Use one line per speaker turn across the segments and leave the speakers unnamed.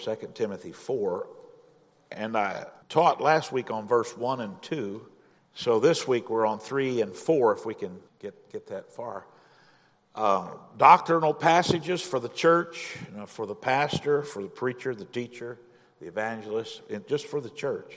2 Timothy 4, and I taught last week on verse 1 and 2, so this week we're on 3 and 4 if we can get that far. Doctrinal passages for the church, for the pastor, for the preacher, the teacher, the evangelist, and just for the church.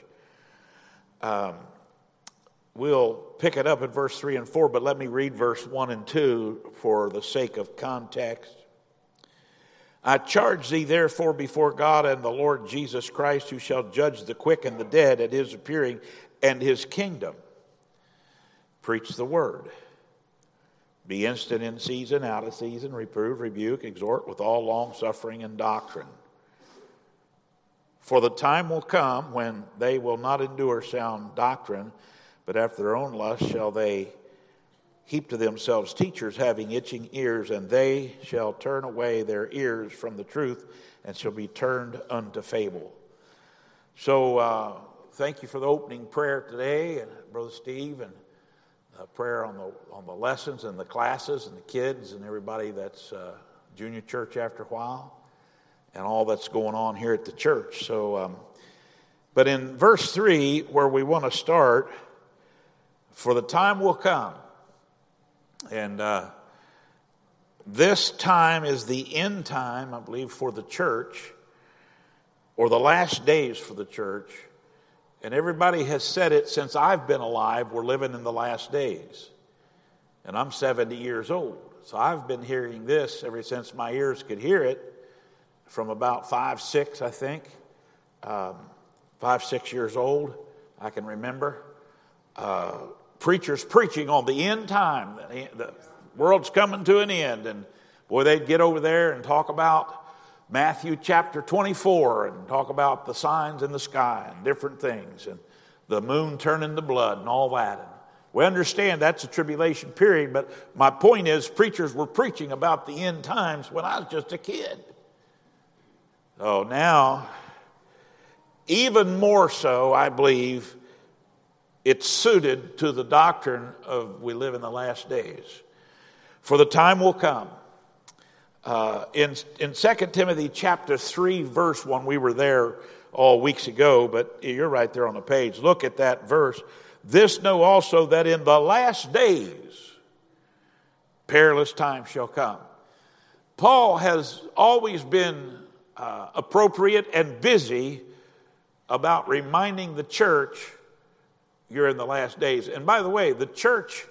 We'll pick it up at verse 3 and 4, but let me read verse 1 and 2 for the sake of context. I charge thee therefore before God and the Lord Jesus Christ, who shall judge the quick and the dead at his appearing and his kingdom. Preach the word. Be instant in season, out of season, reprove, rebuke, exhort with all longsuffering and doctrine. For the time will come when they will not endure sound doctrine, but after their own lust shall they heap to themselves teachers having itching ears, and they shall turn away their ears from the truth and shall be turned unto fable. So thank you for the opening prayer today, and Brother Steve, and prayer on the lessons and the classes and the kids and everybody that's junior church after a while, and all that's going on here at the church. So, but in verse 3, where we want to start, for the time will come. And this time is the end time, I believe, for the church, or the last days for the church. And everybody has said it since I've been alive, we're living in the last days. And I'm 70 years old. So I've been hearing this ever since my ears could hear it, from about 5, 6, I think. 5, 6 years old, I can remember. Preachers preaching on the end time. The world's coming to an end. And boy, they'd get over there and talk about Matthew chapter 24 and talk about the signs in the sky and different things and the moon turning to blood and all that. And we understand that's a tribulation period, but my point is preachers were preaching about the end times when I was just a kid. So now, even more so, I believe, it's suited to the doctrine of we live in the last days. For the time will come. In 2 Timothy chapter 3, verse 1, we were there all weeks ago, but you're right there on the page. Look at that verse. This know also that in the last days, perilous times shall come. Paul has always been appropriate and busy about reminding the church you're in the last days. And by the way, the church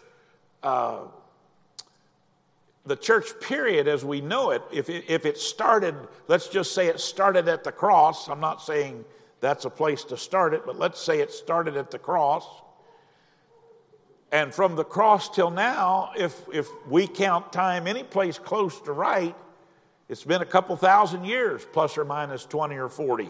period as we know it, if it started, let's just say it started at the cross. I'm not saying that's a place to start it, but let's say it started at the cross. And from the cross till now, if we count time any place close to right, it's been a couple thousand years, plus or minus 20 or 40.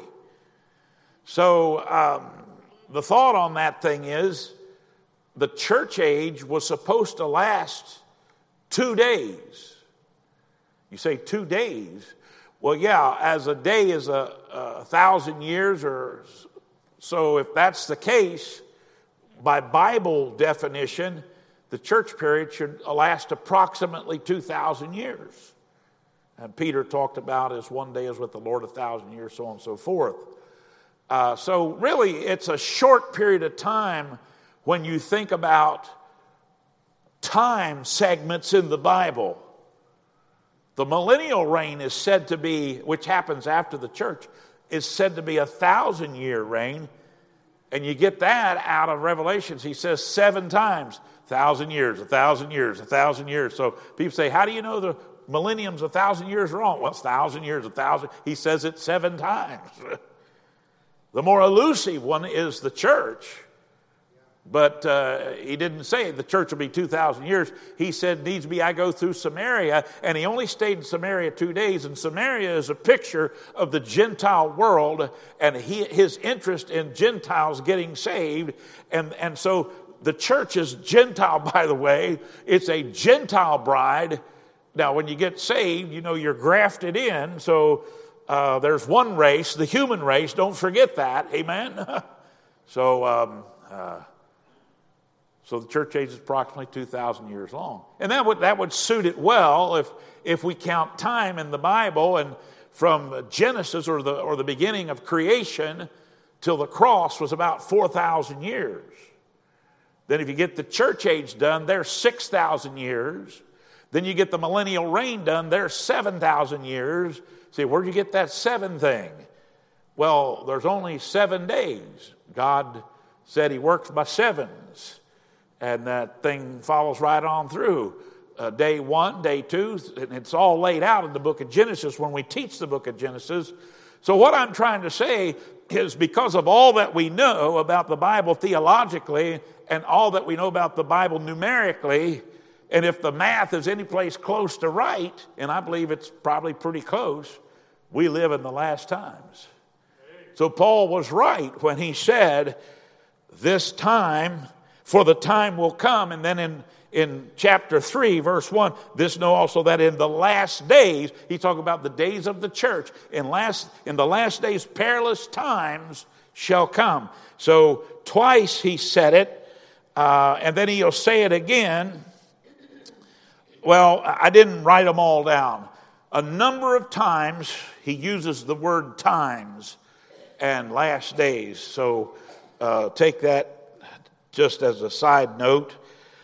So the thought on that thing is the church age was supposed to last 2 days. You say 2 days. Well, yeah, as a day is a 1,000 years or so. If that's the case, by Bible definition, the church period should last approximately 2,000 years. And Peter talked about as one day is with the Lord 1,000 years, so on and so forth. So really, it's a short period of time when you think about time segments in the Bible. The millennial reign is said to be, which happens after the church, is said to be 1,000-year reign. And you get that out of Revelations. He says 7 times, 1,000 years, 1,000 years, 1,000 years. So people say, how do you know the millennium's 1,000 years wrong? Well, it's 1,000 years, 1,000. He says it 7 times. The more elusive one is the church. But he didn't say the church will be 2,000 years. He said, needs be I go through Samaria. And he only stayed in Samaria 2 days. And Samaria is a picture of the Gentile world and his interest in Gentiles getting saved. And so the church is Gentile, by the way. It's a Gentile bride. Now, when you get saved, you're grafted in. So there's one race, the human race. Don't forget that. Amen? So the church age is approximately 2,000 years long. And that would suit it well if we count time in the Bible. And from Genesis or the beginning of creation till the cross was about 4,000 years. Then if you get the church age done, there's 6,000 years. Then you get the millennial reign done, there's 7,000 years. See, where'd you get that 7 thing? Well, there's only 7 days. God said he works by sevens. And that thing follows right on through. Day 1, day 2, and it's all laid out in the book of Genesis when we teach the book of Genesis. So what I'm trying to say is because of all that we know about the Bible theologically and all that we know about the Bible numerically, and if the math is any place close to right, and I believe it's probably pretty close, we live in the last times. So Paul was right when he said, this time, for the time will come, and then in chapter 3, verse 1, this know also that in the last days, he's talking about the days of the church, in the last days, perilous times shall come. So twice he said it, and then he'll say it again. Well, I didn't write them all down. A number of times he uses the word times and last days. So take that just as a side note.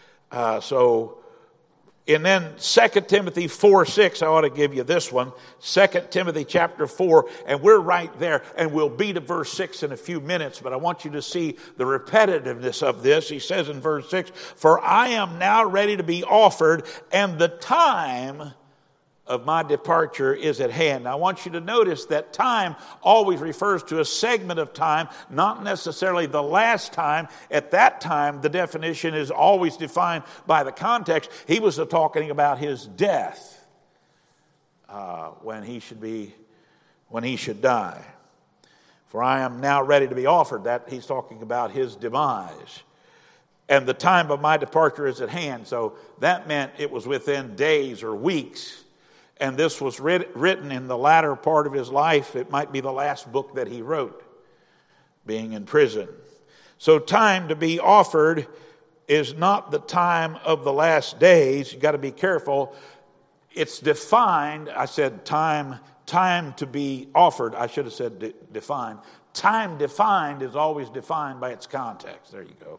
And then 2 Timothy 4:6, I ought to give you this one. 2 Timothy chapter 4, and we're right there, and we'll be to verse 6 in a few minutes, but I want you to see the repetitiveness of this. He says in verse 6, for I am now ready to be offered, and the time of my departure is at hand. Now, I want you to notice that time always refers to a segment of time, not necessarily the last time. At that time, the definition is always defined by the context. He was talking about his death when he should die. For I am now ready to be offered. That he's talking about his demise. And the time of my departure is at hand. So that meant it was within days or weeks. And this was written in the latter part of his life. It might be the last book that he wrote, being in prison. So time to be offered is not the time of the last days. You've got to be careful. It's defined. I said time to be offered. I should have said defined. Time defined is always defined by its context. There you go.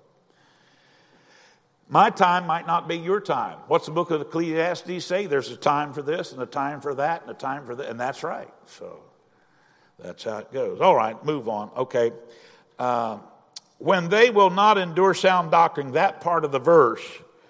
My time might not be your time. What's the book of Ecclesiastes say? There's a time for this and a time for that and a time for that. And that's right. So that's how it goes. All right, move on. Okay. When they will not endure sound doctrine, that part of the verse,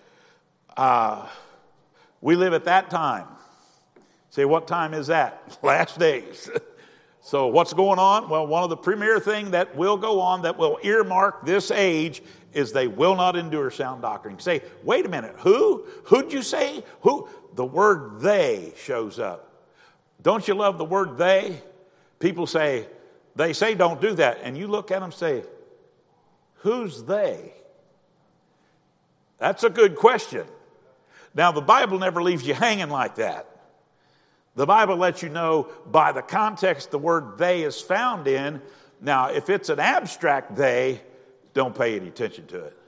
we live at that time. Say, what time is that? Last days. So what's going on? Well, one of the premier things that will go on that will earmark this age is they will not endure sound doctrine. You say, wait a minute, who? Who'd you say? Who? The word they shows up. Don't you love the word they? People say, they say don't do that. And you look at them and say, who's they? That's a good question. Now, the Bible never leaves you hanging like that. The Bible lets you know by the context the word they is found in. Now, if it's an abstract they, don't pay any attention to it.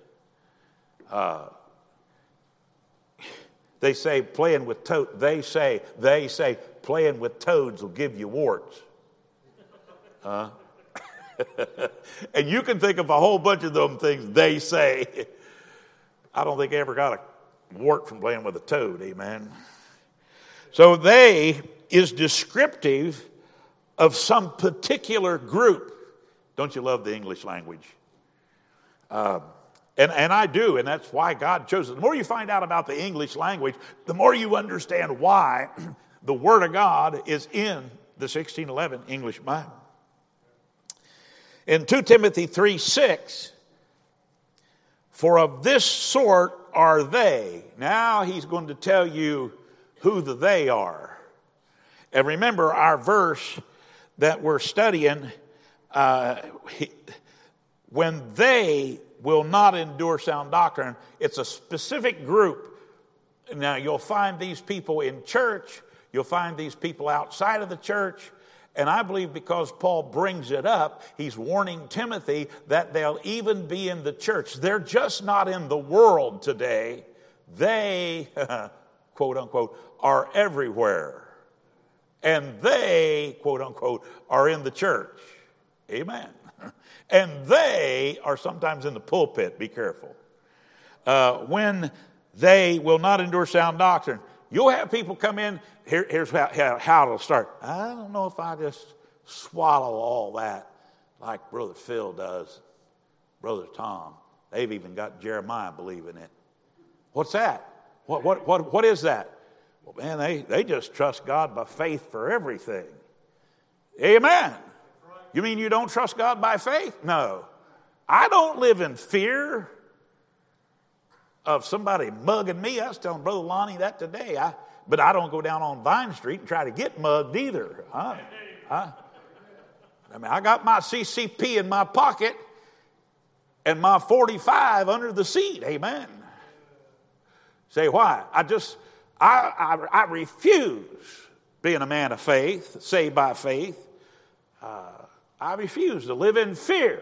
They say playing with toads. They say playing with toads will give you warts. And you can think of a whole bunch of them things they say. I don't think I ever got a wart from playing with a toad. Amen. So they is descriptive of some particular group. Don't you love the English language? And I do, and that's why God chose it. The more you find out about the English language, the more you understand why the Word of God is in the 1611 English Bible. In 2 Timothy 3:6, for of this sort are they. Now he's going to tell you who the they are. And remember our verse that we're studying, when they will not endure sound doctrine, it's a specific group. Now, you'll find these people in church. You'll find these people outside of the church. And I believe because Paul brings it up, he's warning Timothy that they'll even be in the church. They're just not in the world today. They, quote unquote, are everywhere. and they, quote unquote, are in the church. Amen. And they are sometimes in the pulpit. Be careful. When they will not endure sound doctrine. You'll have people come in. Here's how it'll start. I don't know if I just swallow all that like Brother Phil does, Brother Tom. They've even got Jeremiah believing it. What's that? What is that? Well, man, they just trust God by faith for everything. Amen. You mean you don't trust God by faith? No. I don't live in fear of somebody mugging me. I was telling Brother Lonnie that today. But I don't go down on Vine Street and try to get mugged either. I mean, I got my CCP in my pocket and my 45 under the seat. Amen. Say why? I refuse being a man of faith, saved by faith. I refuse to live in fear.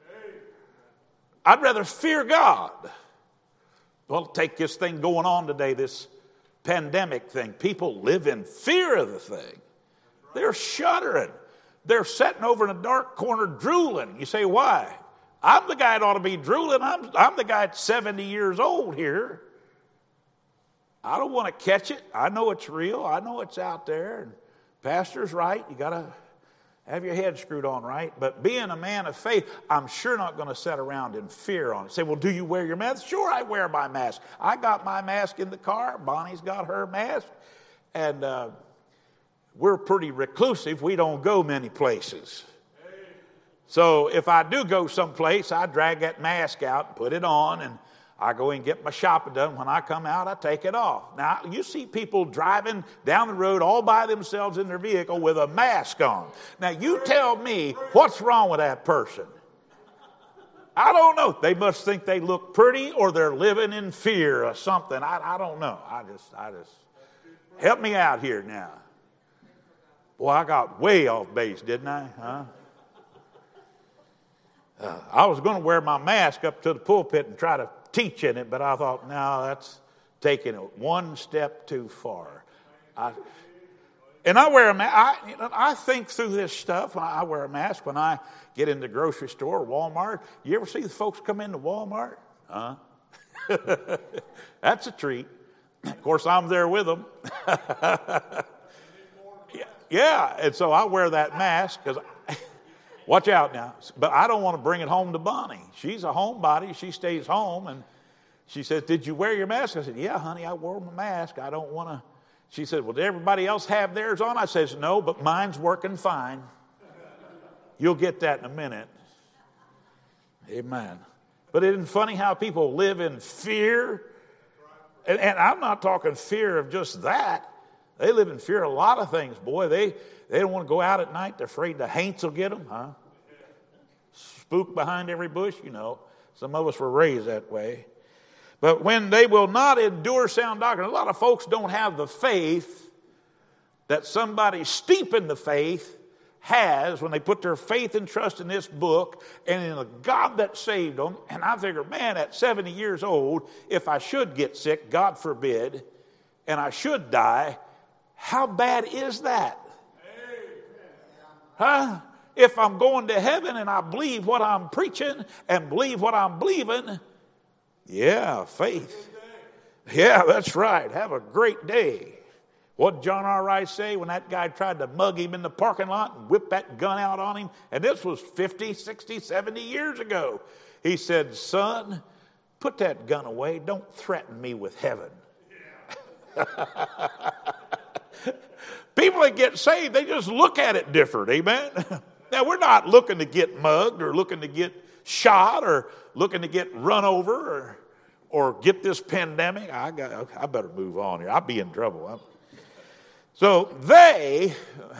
I'd rather fear God. Well, take this thing going on today, this pandemic thing. People live in fear of the thing. They're shuddering. They're sitting over in a dark corner drooling. You say, why? I'm the guy that ought to be drooling. I'm the guy that's 70 years old here. I don't want to catch it. I know it's real. I know it's out there. And Pastor's right. You got to have your head screwed on right. But being a man of faith, I'm sure not going to sit around in fear on it. Say, well, do you wear your mask? Sure, I wear my mask. I got my mask in the car. Bonnie's got her mask. And we're pretty reclusive. We don't go many places. So if I do go someplace, I drag that mask out and put it on, and I go and get my shopping done. When I come out, I take it off. Now, you see people driving down the road all by themselves in their vehicle with a mask on. Now, you tell me what's wrong with that person. I don't know. They must think they look pretty, or they're living in fear or something. I don't know. I just help me out here now. Boy, I got way off base, didn't I? Huh? I was going to wear my mask up to the pulpit and try to teach in it, but I thought, no, that's taking it one step too far. I wear a mask. I think through this stuff. I wear a mask when I get in the grocery store, Walmart. You ever see the folks come into Walmart? That's a treat. Of course, I'm there with them. Yeah, and so I wear that mask because, watch out now, but I don't want to bring it home to Bonnie. She's a homebody. She stays home, and she says, did you wear your mask? I said, yeah, honey, I wore my mask. I don't want to. She said, well, did everybody else have theirs on? I says, no, but mine's working fine. You'll get that in a minute. Amen. But isn't it funny how people live in fear? And I'm not talking fear of just that. They live in fear of a lot of things, boy. They don't want to go out at night. They're afraid the haints will get them, huh? Spook behind every bush, you know. Some of us were raised that way. But when they will not endure sound doctrine, a lot of folks don't have the faith that somebody steep in the faith has when they put their faith and trust in this book and in the God that saved them. And I figure, man, at 70 years old, if I should get sick, God forbid, and I should die, how bad is that? Huh? If I'm going to heaven and I believe what I'm preaching and believe what I'm believing, yeah, faith. Yeah, that's right. Have a great day. What did John R. Rice say when that guy tried to mug him in the parking lot and whip that gun out on him? And this was 50, 60, 70 years ago. He said, son, put that gun away. Don't threaten me with heaven. People that get saved, they just look at it different, amen? Now, we're not looking to get mugged or looking to get shot or looking to get run over or get this pandemic. I better move on here. I'll be in trouble. So they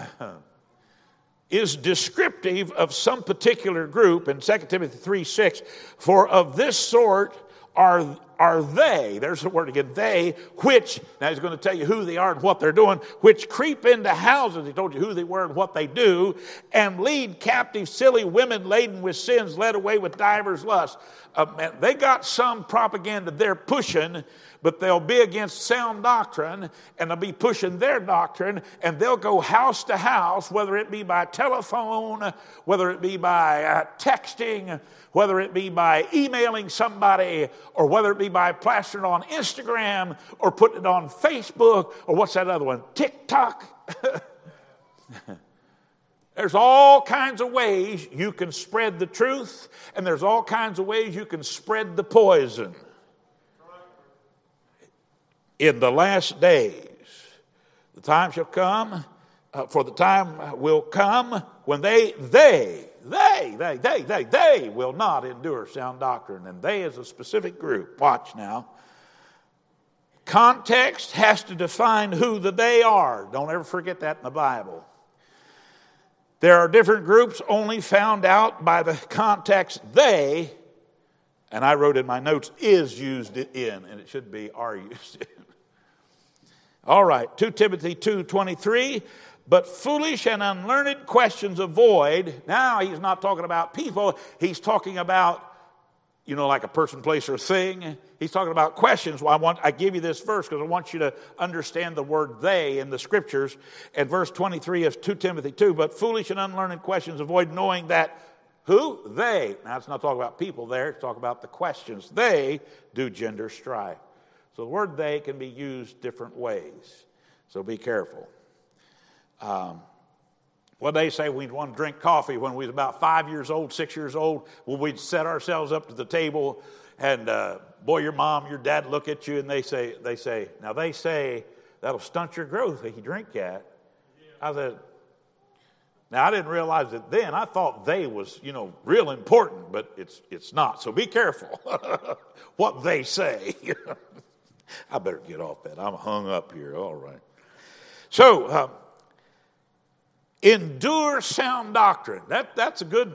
is descriptive of some particular group in 2 Timothy 3:6. For of this sort are are they, there's the word again, they, which, now he's going to tell you who they are and what they're doing, which creep into houses, he told you who they were and what they do, and lead captive silly women laden with sins, led away with divers lusts. They got some propaganda they're pushing, but they'll be against sound doctrine, and they'll be pushing their doctrine, and they'll go house to house, whether it be by telephone, whether it be by texting, whether it be by emailing somebody, or whether it be by plastering it on Instagram, or putting it on Facebook, or what's that other one, TikTok. There's all kinds of ways you can spread the truth, and there's all kinds of ways you can spread the poison. In the last days, the time shall come, for the time will come when they will not endure sound doctrine. And they is a specific group. Watch now. Context has to define who the they are. Don't ever forget that in the Bible. There are different groups only found out by the context they, and I wrote in my notes, is used in, and it should be are used in. All right, 2 Timothy 2:23, but foolish and unlearned questions avoid. Now he's not talking about people, he's talking about, like a person, place, or thing. He's talking about questions. Well, I give you this verse because I want you to understand the word they in the scriptures. And verse 23 of 2 Timothy 2, but foolish and unlearned questions avoid, knowing that who? They. Now it's not talking about people there, it's talking about the questions. They do gender strife. So the word they can be used different ways. So be careful. What they say, we'd want to drink coffee when we was about 5 years old, 6 years old, when we'd set ourselves up to the table, and boy, your mom, your dad look at you, and they say, that'll stunt your growth if you drink that. I said, now I didn't realize it then. I thought they was, real important, but it's not. So be careful what they say. I better get off that. I'm hung up here. All right. So, endure sound doctrine. That's a good.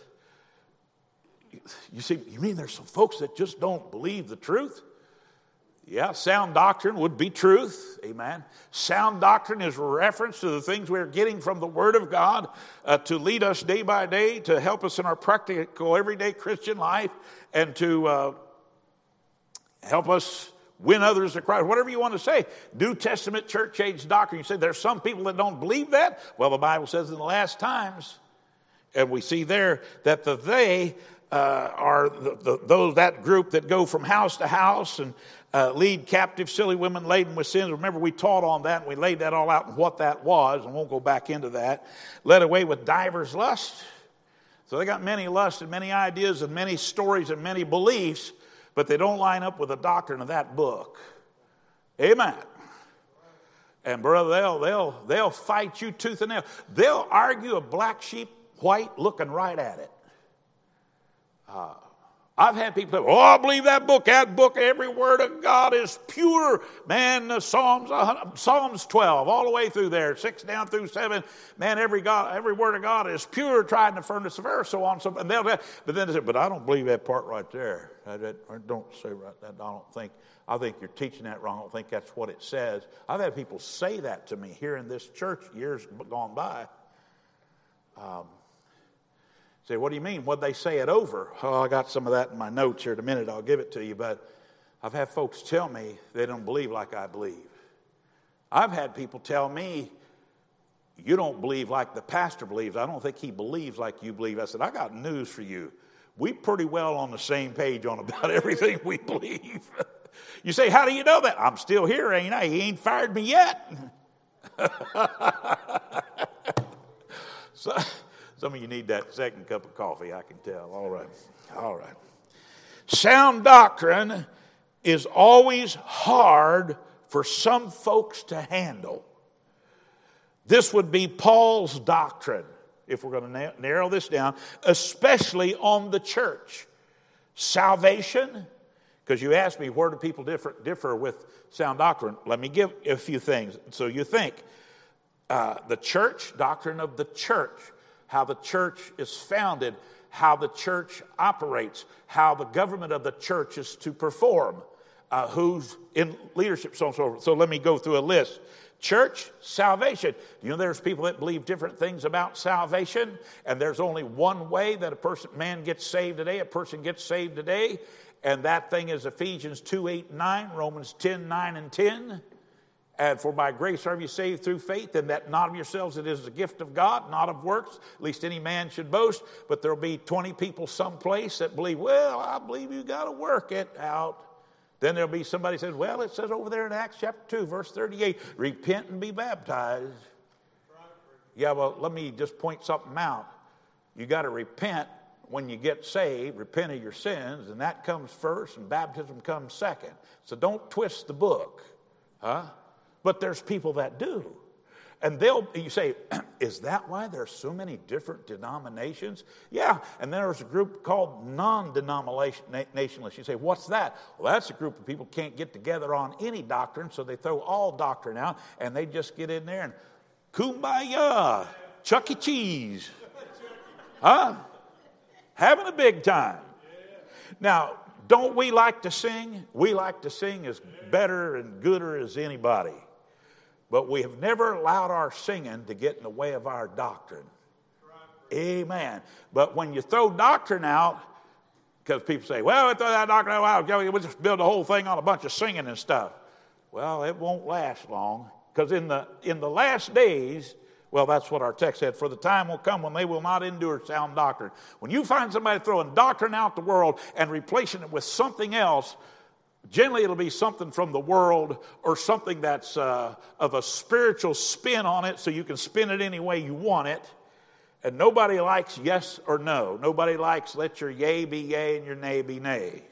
You mean there's some folks that just don't believe the truth? Yeah, sound doctrine would be truth. Amen. Sound doctrine is reference to the things we're getting from the Word of God to lead us day by day, to help us in our practical, everyday Christian life, and to help us win others to Christ. Whatever you want to say. New Testament church age doctrine. You say there's some people that don't believe that. Well, the Bible says in the last times, and we see there that they are that group that go from house to house and lead captive silly women laden with sins. Remember, we taught on that and we laid that all out and what that was, and won't go back into that. Led away with divers lusts. So they got many lusts and many ideas and many stories and many beliefs, but they don't line up with the doctrine of that book. Amen. And brother, they'll fight you tooth and nail. They'll argue a black sheep white looking right at it. I've had people say, I believe that book, every word of God is pure. Man, the Psalms 12, all the way through there, 6 down through 7. Man, every word of God is pure, tried in the furnace of air, so on. But then they say, but I don't believe that part right there. I don't say right that. I think you're teaching that wrong. I don't think that's what it says. I've had people say that to me here in this church years gone by. Say, what do you mean? What'd they say it over? Oh, I got some of that in my notes here in a minute. I'll give it to you. But I've had folks tell me they don't believe like I believe. I've had people tell me, you don't believe like the pastor believes. I don't think he believes like you believe. I said, I got news for you. We pretty well on the same page on about everything we believe. You say, how do you know that? I'm still here, ain't I? He ain't fired me yet. Some of you need that second cup of coffee, I can tell. All right. Sound doctrine is always hard for some folks to handle. This would be Paul's doctrine, if we're going to narrow this down, especially on the church. Salvation, because you asked me, where do people differ with sound doctrine? Let me give a few things. So you think, the church, doctrine of the church, how the church is founded, how the church operates, how the government of the church is to perform. who's in leadership, so on and so forth. So let me go through a list. Church, salvation. You know, there's people that believe different things about salvation, and there's only one way that man gets saved today, a person gets saved today, and that thing is Ephesians 2:8-9, Romans 10:9-10. And for by grace are you saved through faith, and that not of yourselves, it is the gift of God, not of works, least any man should boast. But there'll be 20 people someplace that believe, well, I believe you got to work it out. Then there'll be somebody who says, well, it says over there in Acts chapter 2, verse 38, repent and be baptized. Yeah, well, let me just point something out. You got to repent when you get saved, repent of your sins, and that comes first, and baptism comes second. So don't twist the book, huh? But there's people that do. And you say, is that why there's so many different denominations? Yeah, and there's a group called non-denominationalists. You say, what's that? Well, that's a group of people can't get together on any doctrine, so they throw all doctrine out, and they just get in there and kumbaya, Chuck E. Cheese. Huh? Having a big time. Now, don't we like to sing? We like to sing as better and gooder as anybody. But we have never allowed our singing to get in the way of our doctrine. Amen. But when you throw doctrine out, because people say, well, we throw that doctrine out, we'll just build the whole thing on a bunch of singing and stuff. Well, it won't last long. Because in the last days, well, that's what our text said, for the time will come when they will not endure sound doctrine. When you find somebody throwing doctrine out the world and replacing it with something else, generally it'll be something from the world or something that's of a spiritual spin on it, so you can spin it any way you want it. And nobody likes yes or no. Nobody likes let your yea be yea and your nay be nay.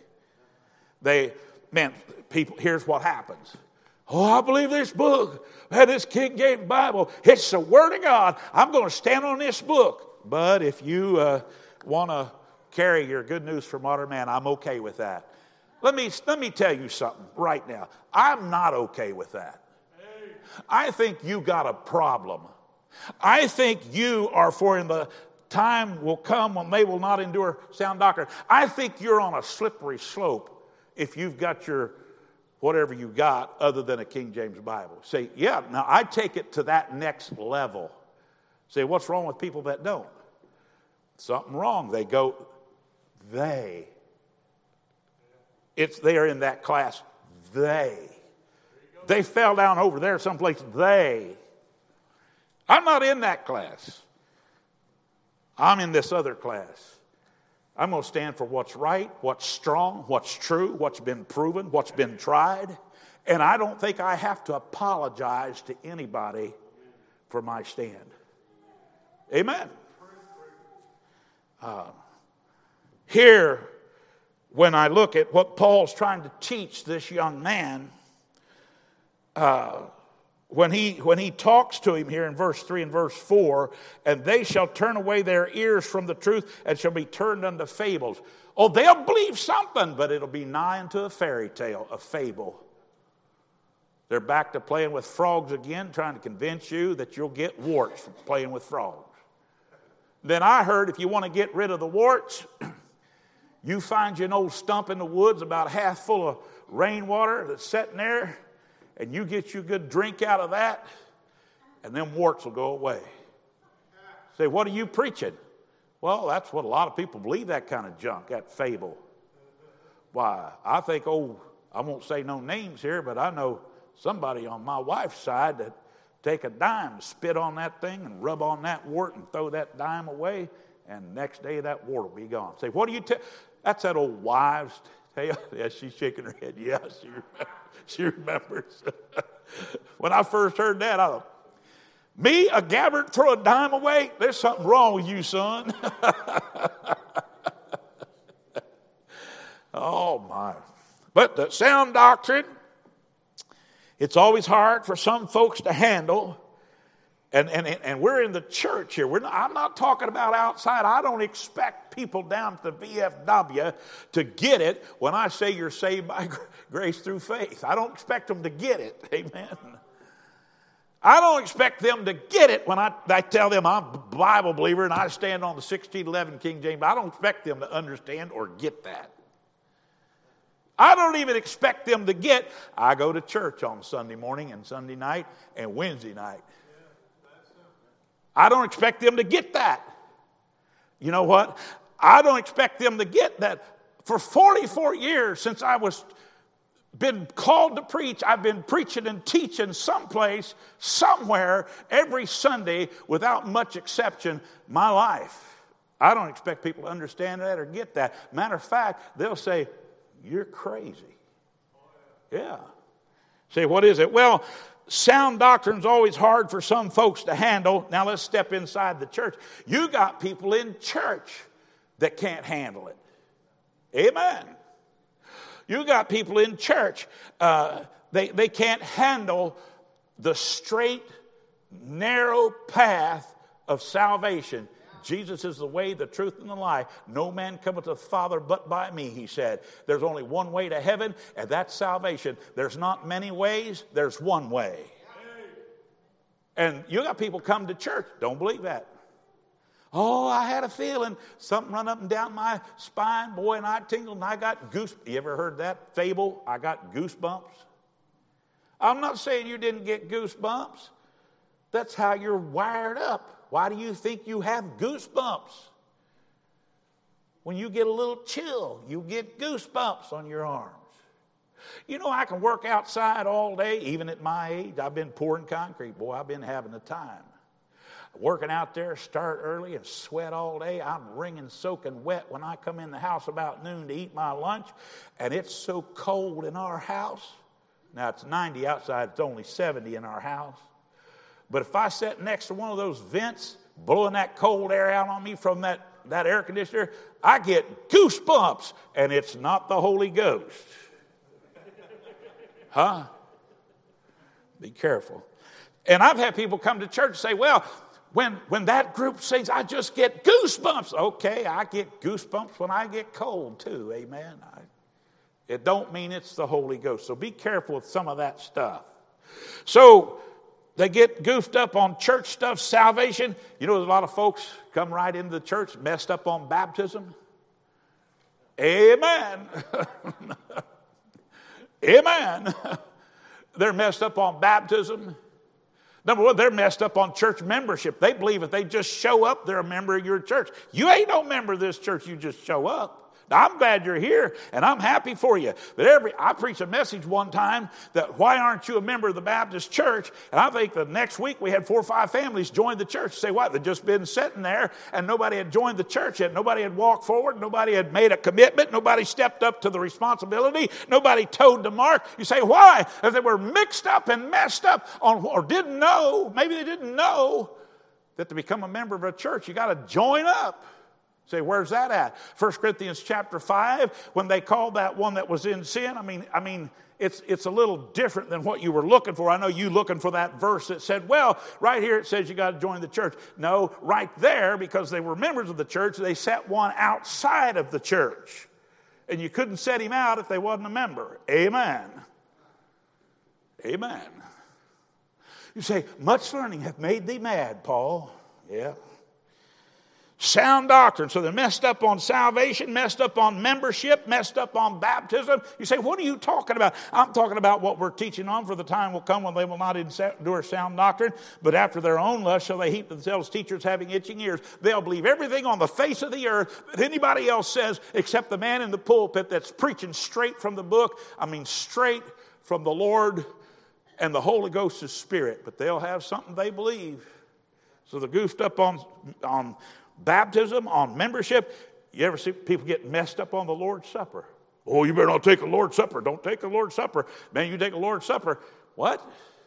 People, here's what happens. Oh, I believe this book, this King James Bible, it's the Word of God. I'm going to stand on this book. But if you want to carry your good news for modern man, I'm okay with that. Let me tell you something right now. I'm not okay with that. I think you got a problem. I think you are in the time will come when they will not endure sound doctrine. I think you're on a slippery slope if you've got your whatever you got other than a King James Bible. Say, yeah, now I take it to that next level. Say, what's wrong with people that don't? Something wrong. They go, they are in that class. They fell down over there someplace. I'm not in that class. I'm in this other class. I'm going to stand for what's right, what's strong, what's true, what's been proven, what's been tried. And I don't think I have to apologize to anybody for my stand. Amen. Here, when I look at what Paul's trying to teach this young man, when he talks to him here in verse 3 and verse 4, and they shall turn away their ears from the truth and shall be turned unto fables. Oh, they'll believe something, but it'll be nigh unto a fairy tale, a fable. They're back to playing with frogs again, trying to convince you that you'll get warts from playing with frogs. Then I heard if you want to get rid of the warts, you find you an old stump in the woods about half full of rainwater that's sitting there, and you get you a good drink out of that, and them warts will go away. Say, what are you preaching? Well, that's what a lot of people believe, that kind of junk, that fable. Why, I think, I won't say no names here, but I know somebody on my wife's side that take a dime, spit on that thing, and rub on that wart and throw that dime away, and next day that wart will be gone. Say, what do you tell? That's that old wives' tale. Yeah, she's shaking her head. Yeah, she remembers. When I first heard that, I thought, me, a gabbard, throw a dime away? There's something wrong with you, son. Oh, my. But the sound doctrine, it's always hard for some folks to handle. And we're in the church here. I'm not talking about outside. I don't expect people down at the VFW to get it when I say you're saved by grace through faith. I don't expect them to get it. Amen. I don't expect them to get it when I tell them I'm a Bible believer and I stand on the 1611 King James. I don't expect them to understand or get that. I don't even expect them to get, I go to church on Sunday morning and Sunday night and Wednesday night. I don't expect them to get that. You know what? I don't expect them to get that. For 44 years since I was been called to preach, I've been preaching and teaching someplace, somewhere, every Sunday without much exception, my life. I don't expect people to understand that or get that. Matter of fact, they'll say, you're crazy. Yeah. Say, what is it? Well, sound doctrine's always hard for some folks to handle. Now let's step inside the church. You got people in church that can't handle it. Amen. You got people in church, they can't handle the straight, narrow path of salvation. Jesus is the way, the truth, and the life. No man cometh to the Father but by me, he said. There's only one way to heaven, and that's salvation. There's not many ways, there's one way. And you got people come to church, don't believe that. Oh, I had a feeling something run up and down my spine, boy, and I tingled and I got goosebumps. You ever heard that fable? I got goosebumps. I'm not saying you didn't get goosebumps. That's how you're wired up. Why do you think you have goosebumps? When you get a little chill, you get goosebumps on your arms. You know, I can work outside all day, even at my age. I've been pouring concrete. Boy, I've been having a time. Working out there, start early and sweat all day. I'm wringing, soaking wet when I come in the house about noon to eat my lunch. And it's so cold in our house. Now, it's 90 outside. It's only 70 in our house. But if I sat next to one of those vents, blowing that cold air out on me from that air conditioner, I get goosebumps. And it's not the Holy Ghost. Huh? Be careful. And I've had people come to church and say, well, when that group sings, I just get goosebumps. Okay, I get goosebumps when I get cold too. Amen. It don't mean it's the Holy Ghost. So be careful with some of that stuff. So they get goofed up on church stuff, salvation. You know, there's a lot of folks come right into the church messed up on baptism. Amen. Amen. They're messed up on baptism. Number one, they're messed up on church membership. They believe if they just show up, they're a member of your church. You ain't no member of this church, you just show up. Now, I'm glad you're here, and I'm happy for you. But I preached a message one time that why aren't you a member of the Baptist church? And I think the next week we had 4 or 5 families join the church. Say what? They'd just been sitting there, and nobody had joined the church yet. Nobody had walked forward. Nobody had made a commitment. Nobody stepped up to the responsibility. Nobody toed the mark. You say, why? If they were mixed up and messed up on, or didn't know, maybe they didn't know that to become a member of a church, you got to join up. Say, where's that at? 1 Corinthians chapter 5, when they called that one that was in sin, I mean, it's a little different than what you were looking for. I know you looking for that verse that said, well, right here it says you got to join the church. No, right there, because they were members of the church, they set one outside of the church. And you couldn't set him out if they wasn't a member. Amen. Amen. You say, much learning hath made thee mad, Paul. Yeah. Sound doctrine. So they're messed up on salvation, messed up on membership, messed up on baptism. You say, what are you talking about? I'm talking about what we're teaching on, for the time will come when they will not endure sound doctrine, but after their own lust shall they heap themselves teachers having itching ears. They'll believe everything on the face of the earth that anybody else says, except the man in the pulpit that's preaching straight from the book. Straight from the Lord and the Holy Ghost's Spirit. But they'll have something they believe. So they're goofed up on baptism, on membership. You ever see people get messed up on the Lord's Supper? Oh, you better not take the Lord's Supper. Don't take the Lord's Supper. Man, you take the Lord's Supper. What?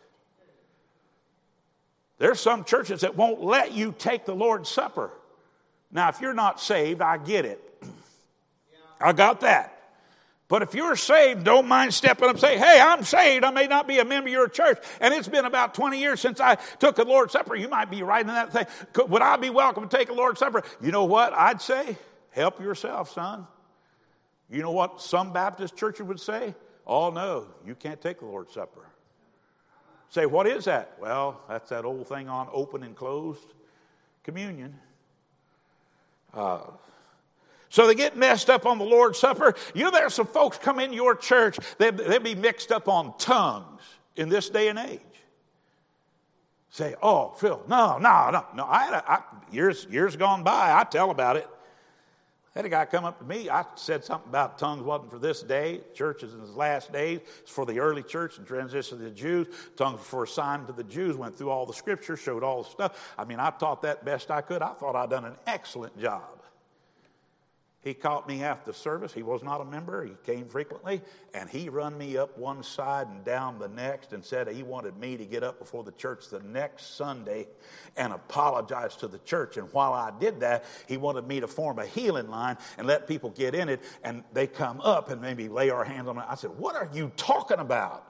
There's some churches that won't let you take the Lord's Supper. Now, if you're not saved, I get it. I got that. But if you're saved, don't mind stepping up and say, hey, I'm saved. I may not be a member of your church, and it's been about 20 years since I took the Lord's Supper. You might be right in that thing. Would I be welcome to take the Lord's Supper? You know what I'd say? Help yourself, son. You know what some Baptist churches would say? Oh, no, you can't take the Lord's Supper. Say, what is that? Well, that's that old thing on open and closed communion. So they get messed up on the Lord's Supper. You know, there's some folks come in your church, they'll be mixed up on tongues in this day and age. Say, oh, Phil, no. Years gone by, I tell about it. I had a guy come up to me. I said something about tongues wasn't for this day. Church is in his last days. It's for the early church and transition to the Jews. Tongues were for a sign to the Jews. Went through all the scripture, showed all the stuff. I mean, I taught that best I could. I thought I'd done an excellent job. He caught me after the service. He was not a member. He came frequently. And he run me up one side and down the next and said he wanted me to get up before the church the next Sunday and apologize to the church. And while I did that, he wanted me to form a healing line and let people get in it. And they come up and maybe lay our hands on it. I said, what are you talking about?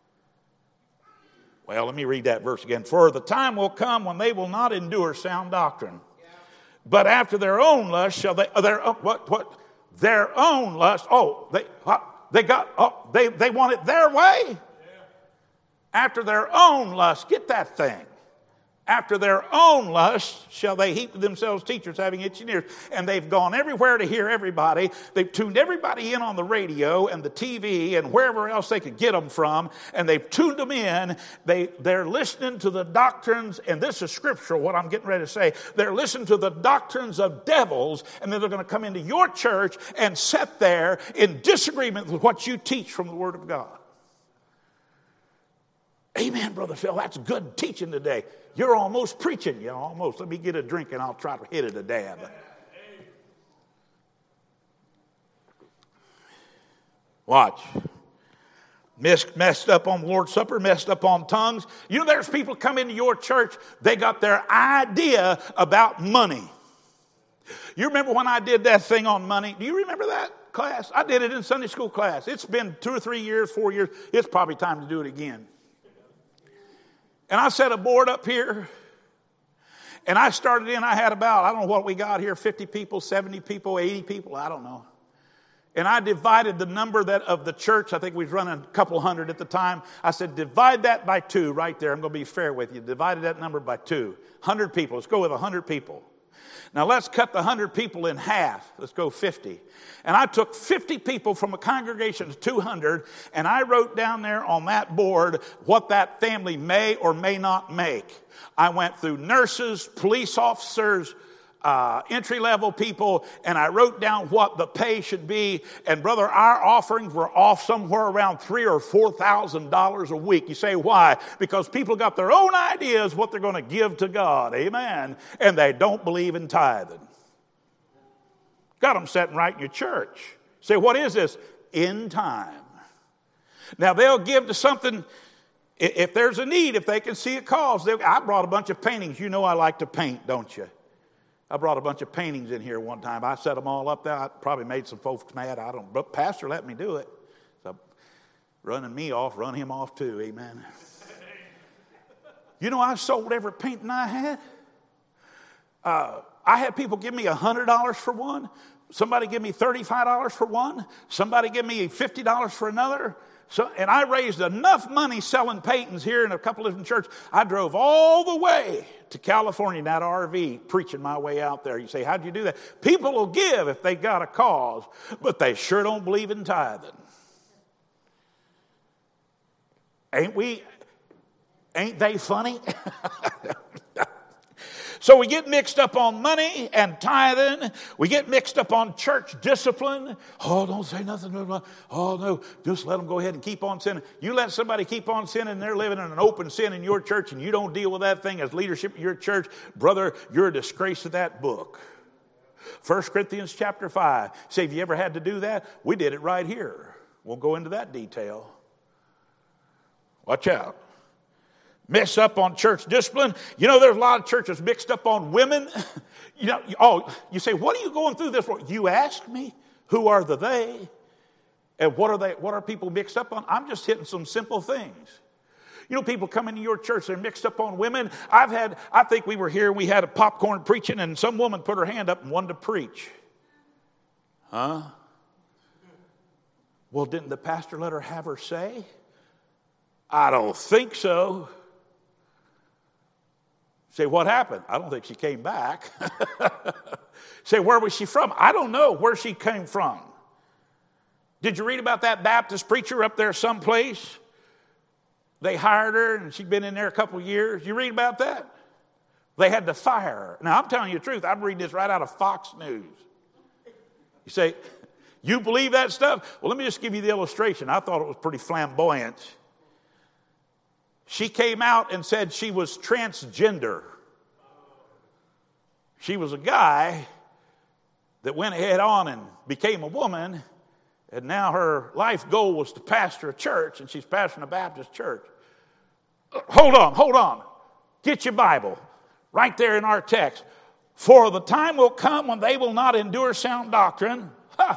Well, let me read that verse again. For the time will come when they will not endure sound doctrine. But after their own lust shall they their own lust. Oh, they want it their way. Yeah. After their own lust, get that thing. After their own lust shall they heap to themselves teachers having itching ears. And they've gone everywhere to hear everybody. They've tuned everybody in on the radio and the TV and wherever else they could get them from. And they've tuned them in. They're listening to the doctrines, and this is scriptural, what I'm getting ready to say. They're listening to the doctrines of devils, and then they're going to come into your church and sit there in disagreement with what you teach from the Word of God. Amen, Brother Phil. That's good teaching today. You're almost preaching. You almost. Let me get a drink and I'll try to hit it a dab. Watch. Messed up on the Lord's Supper, messed up on tongues. You know, there's people come into your church, they got their idea about money. You remember when I did that thing on money? Do you remember that class? I did it in Sunday school class. It's been 2 or 3 years, 4 years. It's probably time to do it again. And I set a board up here, and I started in, I had about, I don't know what we got here, 50 people, 70 people, 80 people, I don't know. And I divided the number of the church. I think we was running a couple hundred at the time. I said, divide that by 2 right there. I'm going to be fair with you. Divided that number by 2. 100 people. Let's go with 100 people. Now let's cut the 100 people in half. Let's go 50. And I took 50 people from a congregation of 200, and I wrote down there on that board what that family may or may not make. I went through nurses, police officers, entry-level people, and I wrote down what the pay should be. And brother, our offerings were off somewhere around $3,000 or $4,000 a week. You say, why? Because people got their own ideas what they're going to give to God. Amen. And they don't believe in tithing. Got them sitting right in your church. Say, what is this? End time. Now, they'll give to something if there's a need, if they can see a cause. I brought a bunch of paintings. You know I like to paint, don't you? I brought a bunch of paintings in here one time. I set them all up there. I probably made some folks mad. I don't. But Pastor let me do it. So running me off, run him off too. Amen. You know, I sold every painting I had. I had people give me $100 for one. Somebody give me $35 for one. Somebody give me $50 for another. And I raised enough money selling paintings here in a couple of different churches. I drove all the way to California in that RV, preaching my way out there. You say, how'd you do that? People will give if they got a cause, but they sure don't believe in tithing. Ain't they funny? So we get mixed up on money and tithing. We get mixed up on church discipline. Oh, don't say nothing. Oh, no, just let them go ahead and keep on sinning. You let somebody keep on sinning and they're living in an open sin in your church and you don't deal with that thing as leadership in your church, brother, you're a disgrace to that book. 1 Corinthians chapter 5. Say, have you ever had to do that? We did it right here. We'll go into that detail. Watch out. Mess up on church discipline. You know, there's a lot of churches mixed up on women. You know, you say, what are you going through this for? You ask me, who are the they? And what are people mixed up on? I'm just hitting some simple things. You know, people come into your church, they're mixed up on women. I think we were here, we had a popcorn preaching, and some woman put her hand up and wanted to preach. Huh? Well, didn't the pastor let her have her say? I don't think so. Say, what happened? I don't think she came back. Say, where was she from? I don't know where she came from. Did you read about that Baptist preacher up there someplace? They hired her and she'd been in there a couple of years. You read about that? They had to fire her. Now, I'm telling you the truth. I'm reading this right out of Fox News. You say, you believe that stuff? Well, let me just give you the illustration. I thought it was pretty flamboyant. She came out and said she was transgender. She was a guy that went ahead on and became a woman, and now her life goal was to pastor a church, and she's pastoring a Baptist church. Hold on. Get your Bible. Right there in our text. For the time will come when they will not endure sound doctrine.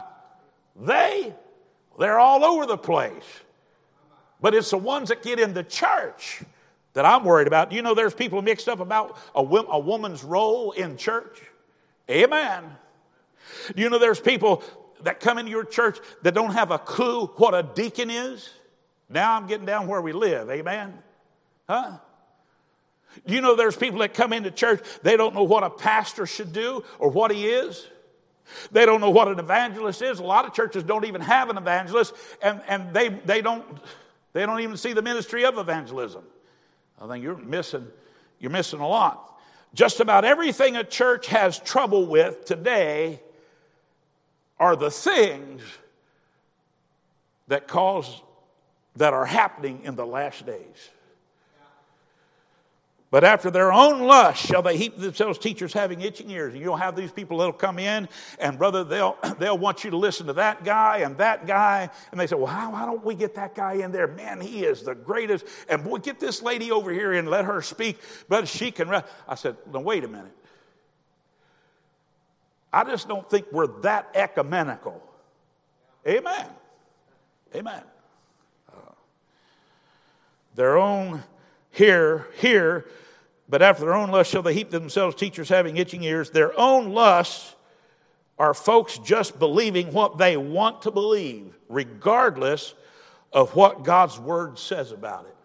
They're all over the place. But it's the ones that get in the church that I'm worried about. You know, there's people mixed up about a woman's role in church. Amen. Do you know there's people that come into your church that don't have a clue what a deacon is? Now I'm getting down where we live. Amen. Huh? Do you know there's people that come into church, they don't know what a pastor should do or what he is? They don't know what an evangelist is. A lot of churches don't even have an evangelist, and they don't even see the ministry of evangelism. I think you're missing a lot. Just about everything a church has trouble with today are the things that are happening in the last days. But after their own lust shall they heap themselves teachers having itching ears. And you'll have these people that'll come in, and brother, they'll want you to listen to that guy. And they say, well, why don't we get that guy in there? Man, he is the greatest. And boy, get this lady over here and let her speak. But she can. I said, no, wait a minute. I just don't think we're that ecumenical. Amen. Amen. Their own here, but after their own lust shall they heap themselves teachers having itching ears. Their own lusts are folks just believing what they want to believe, regardless of what God's word says about it.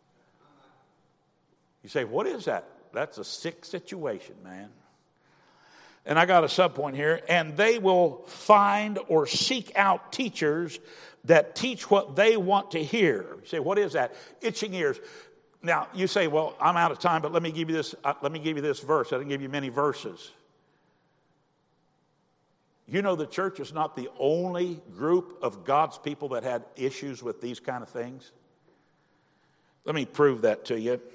You say, what is that? That's a sick situation, man. And I got a subpoint here. And they will find or seek out teachers that teach what they want to hear. You say, what is that? Itching ears. Now, you say, well, I'm out of time, but let me give you this verse. I didn't give you many verses. You know the church is not the only group of God's people that had issues with these kind of things. Let me prove that to you.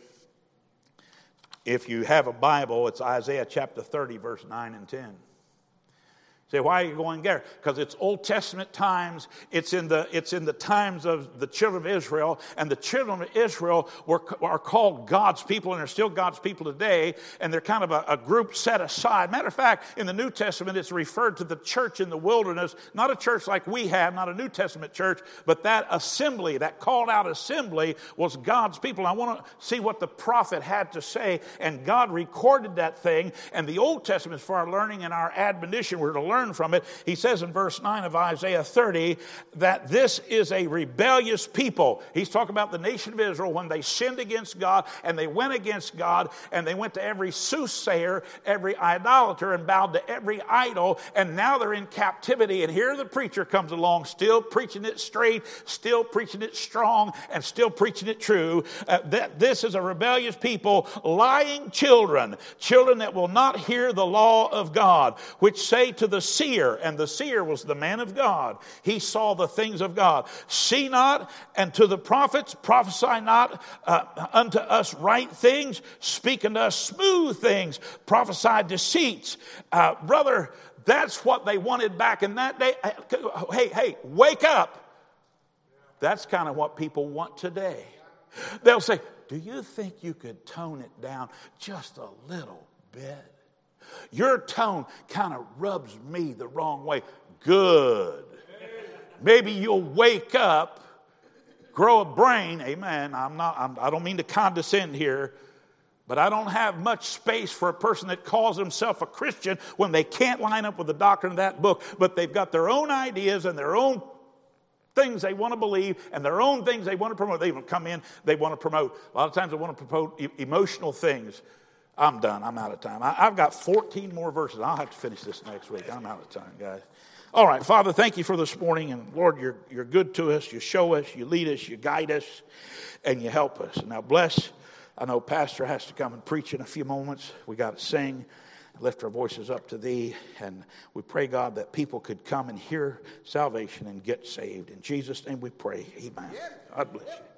If you have a Bible, it's Isaiah chapter 30, verse 9 and 10. Say, why are you going there? Because it's Old Testament times. It's in the times of the children of Israel, and the children of Israel are called God's people, and they're still God's people today. And they're kind of a group set aside. Matter of fact, in the New Testament, it's referred to the church in the wilderness, not a church like we have, not a New Testament church, but that assembly, that called out assembly, was God's people. I want to see what the prophet had to say, and God recorded that thing. And the Old Testament is for our learning and our admonition. We're to learn from it. He says in verse 9 of Isaiah 30 that this is a rebellious people. He's talking about the nation of Israel when they sinned against God, and they went against God, and they went to every soothsayer, every idolater, and bowed to every idol, and now they're in captivity. And here the preacher comes along, still preaching it straight, still preaching it strong, and still preaching it true. That this is a rebellious people, lying children that will not hear the law of God, which say to the seer, and the seer was the man of God. He saw the things of God. See not, and to the prophets prophesy not unto us right things, speak unto us smooth things, prophesy deceits. Brother, that's what they wanted back in that day. Hey, wake up. That's kind of what people want today. They'll say, do you think you could tone it down just a little bit? Your tone kind of rubs me the wrong way. Good. Maybe you'll wake up, grow a brain. Amen. I don't mean to condescend here, but I don't have much space for a person that calls himself a Christian when they can't line up with the doctrine of that book, but they've got their own ideas and their own things they want to believe and their own things they want to promote. They even come in, they want to promote. A lot of times they want to promote emotional things. I'm done. I'm out of time. I've got 14 more verses. I'll have to finish this next week. I'm out of time, guys. All right, Father, thank you for this morning. And Lord, you're good to us. You show us, you lead us, you guide us, and you help us. And now bless. I know Pastor has to come and preach in a few moments. We got to sing, lift our voices up to thee. And we pray, God, that people could come and hear salvation and get saved. In Jesus' name we pray. Amen. God bless you.